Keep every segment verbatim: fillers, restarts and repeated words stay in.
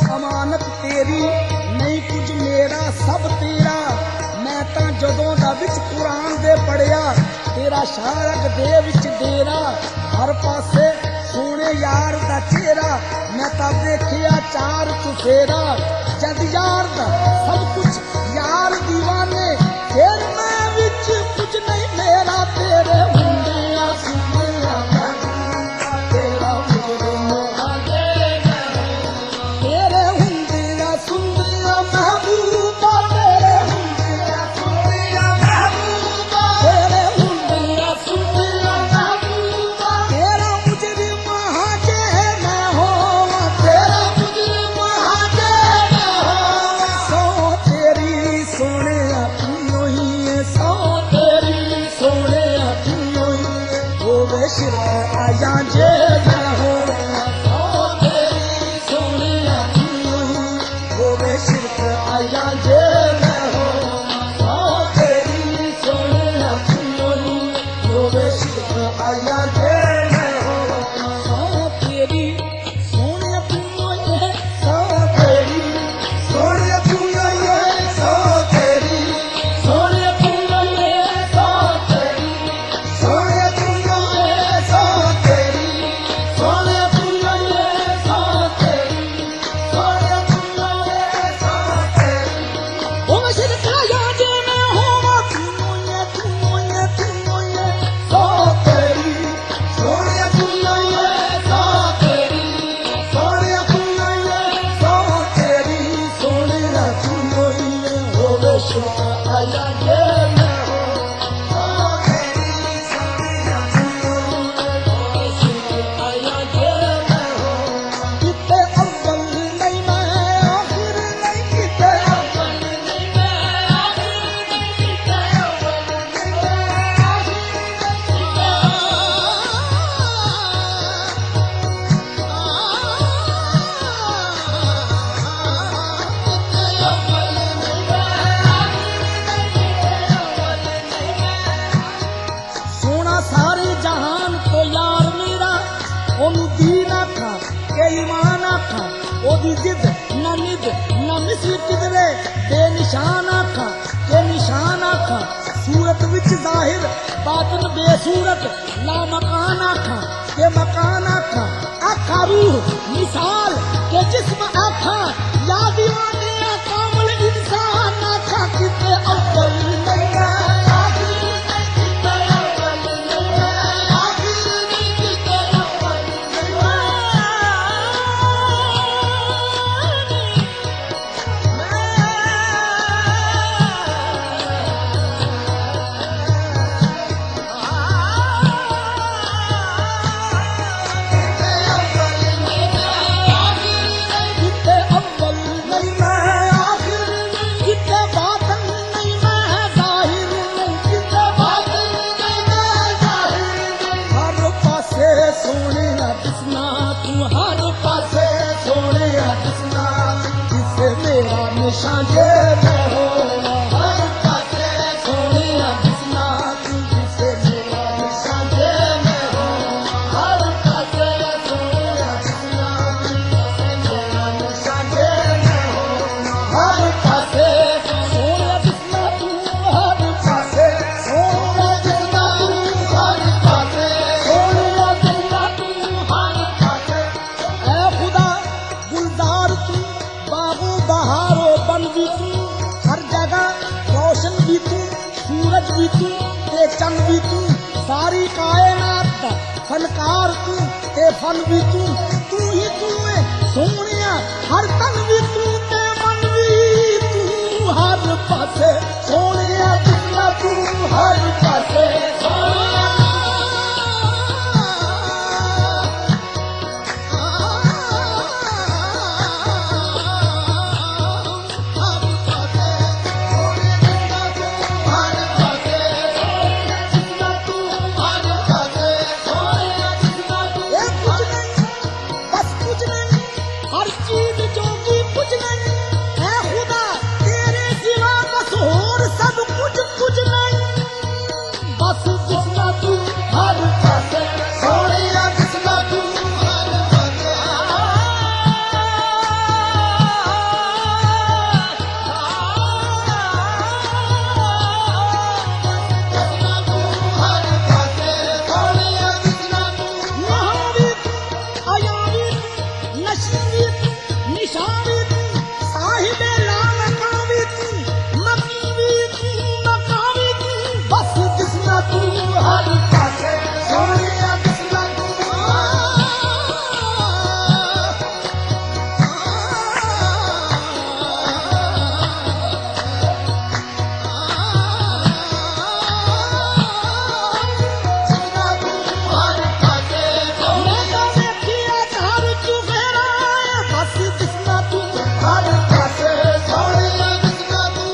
अमानत तेरी नहीं कुछ मेरा सब तेरा। मैं तां जदों दा विच कुरान दे पढ़िया तेरा शारक दे विच डेरा। हर पासे सोने यार दा चेहरा मैं तां देखिया चार चुफेरा। जद यार दा सब कुछ यार दीवाने फिर मैं विच कुछ नहीं मेरा। तेरे हुंदिया सुनिया तेरा महबूबा तेरे हुंदिया सुनिया महबूबा तेरे हुंदिया सुनिया महबूबा तेरे हुंदिया सुनिया महबूबा। तेरा मुजरिम हाजे न होवा तेरा मुजरिम हाजे न होवा। सौ तेरी सोने अपनी ही है सौ तेरी सोने अपनी ही है। होवे शिरक आया जे न होवा सौ तेरी सोने अपनी ही। होवे शिरक आया जे न होवा सौ तेरी सोने अपनी ही। होवे शिरक आया जे न होवा सौ तेरी सोने अपनी है सौ तेरी सोने अपनी है सौ तेरी सोने अपनी है सौ तेरी सोने अपनी है सौ तेरी सोने अपनी है सौ तेरी सोने अपनी है सौ तेरी। ओ शिरक आया जे न होवा तू ये तू ये तू ये सौ तेरी सोने अपनी है सौ तेरी सोने अपनी है सौ तेरी सोने अपनी है। होवे शिरक आया जे न होवा सौ तेरी सोने अपनी है शिरक आया जे न होवा। किते अव्वल नहीं मैं आखिर नहीं किते अव्वल नहीं मैं आखिर नहीं किते अव्वल नहीं मैं आखिर सोना सारे जहान को यार मेरा ओनू दीन आखा के ईमान आखा। ओदी जिद न निद न मिसल किधरे बेनिशान आखा के निशान आखा। सूरत विच जाहिर बातन बेसूरत ला मकान आखा के मकान आखा। आखा रूह मिसाल के जिस्म आखा या दीवाने कामल इंसान आखा। किते अव्वल नहीं मैं आखिर नहीं किते अव्वल नहीं मैं आखिर नहीं किते अव्वल नहीं किते अव्वल नहीं मैं आखिर नहीं किते बातन नहीं मैं जाहिर नहीं किते बातन नहीं मैं जाहिर नहीं। हर पासे सोने दिसना तू हर पासे सोने दिसना जिसे मेरा निशान जे न होवा। हर पासे सोने दिसना तू जिसे मेरा निशान जे न होवा। हर पासे सोने दिसना तू जिसे मेरा निशान जे न होवा। हर पासे सोने दिसना तू हर पासे सोने दिसना तू हर पासे सोने दिसना तू हर पासे। ऐ खुदा गुलजार तू बाबू बहारो बन भी तू हर जगह रोशन भी तू सूरज भी तू ते चंद भी तू। सारी कायनात दा फनकार तू ते फन भी तू। तू ही तू है सोनिया हर तन भी तू ते मन भी तू। हर पासे सोनिया दिसना तू हर पासे सोनिया हर पासे सोनिया दिसना तू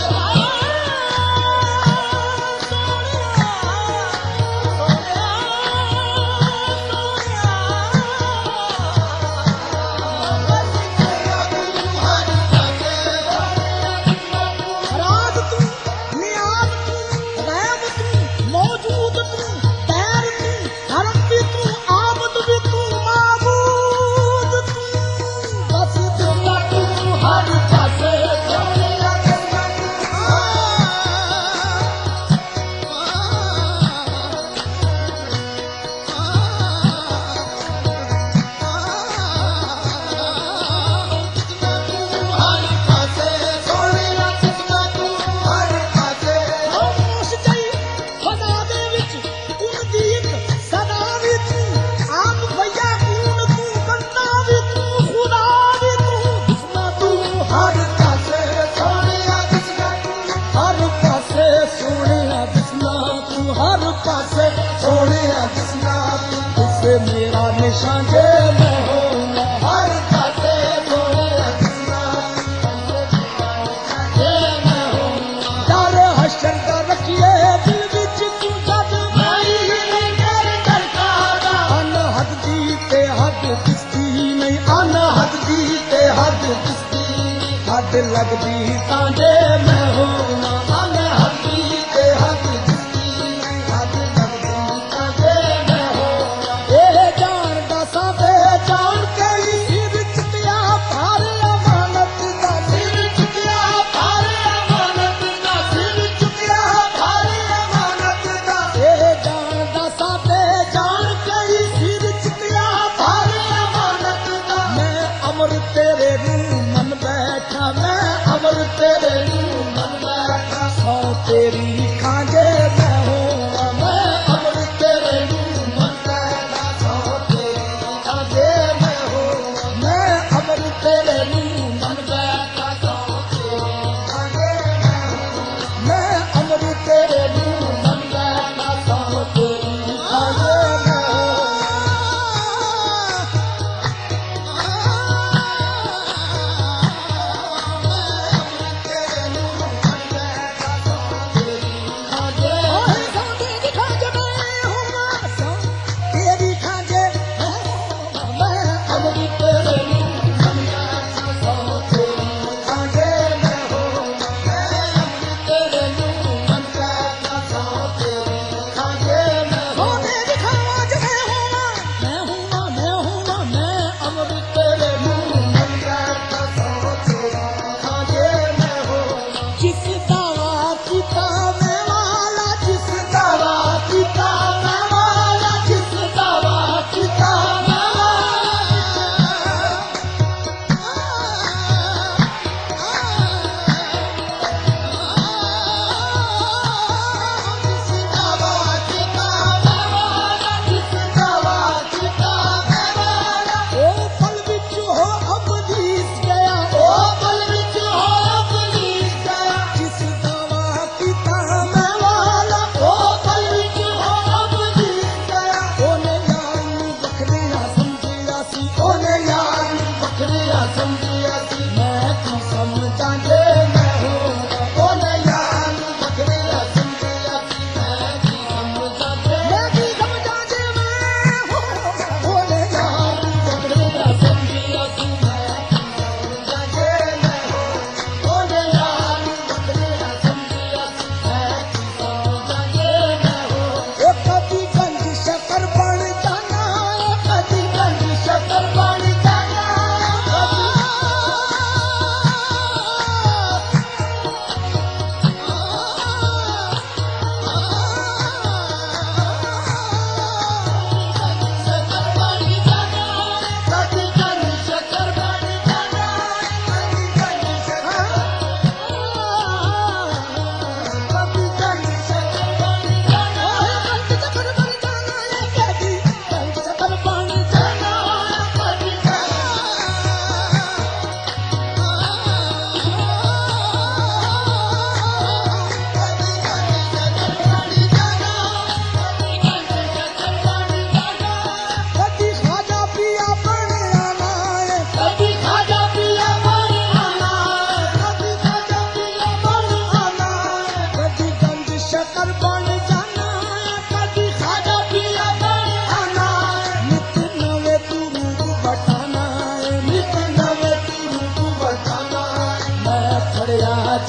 मेरा निशान जे मैं हूँ हर पासे सोनिया दिसना जे मैं हूँ डर हशर दा रखिए दिल विच तू जद भाई कर करकारा अनहद दी ते हद दिसदी नहीं अनहद दी ते हद दिसदी हद लगदी तां जे मैं हूँ अनहद दी ते हद दिसदी हद लगदी तां जे मैं हूँ जान के ही सिर चुकिया भारे अमानत दा सिर चुकिया भारे अमानत दा सिर चुकिया भारे अमानत दा ए जान दा साथे जान के ही सिर चुकिया भारे अमानत दा मैं अमर तेरे नू मन बैठा मैं अमर तेरे नू मन बैठा सौ तेरी खांजे मैं हूँ मैं अमर तेरे नू मन बैठा सौ तेरी खांजे तेरे नू मन बैठा सौ तेरी खांजे मैं अमर तेरे नू मन बैठा सौ तेरी खांजे मैं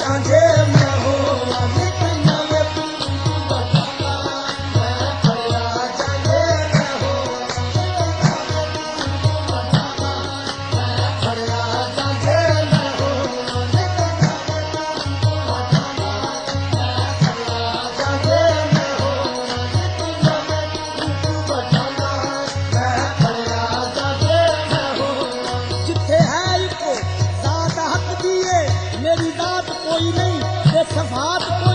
जांजे मैं हो नित नवे तू बचाना मैं फरिया जांजे मैं हो फरिया जांजे मैं हो नित नवे तू बचाना फरिया जांजे मैं हो नित नवे तू बचाना मैं फरिया जांजे मैं हो जिथे है इको दात हक दिए मेरी दात कोई नहीं ये सफात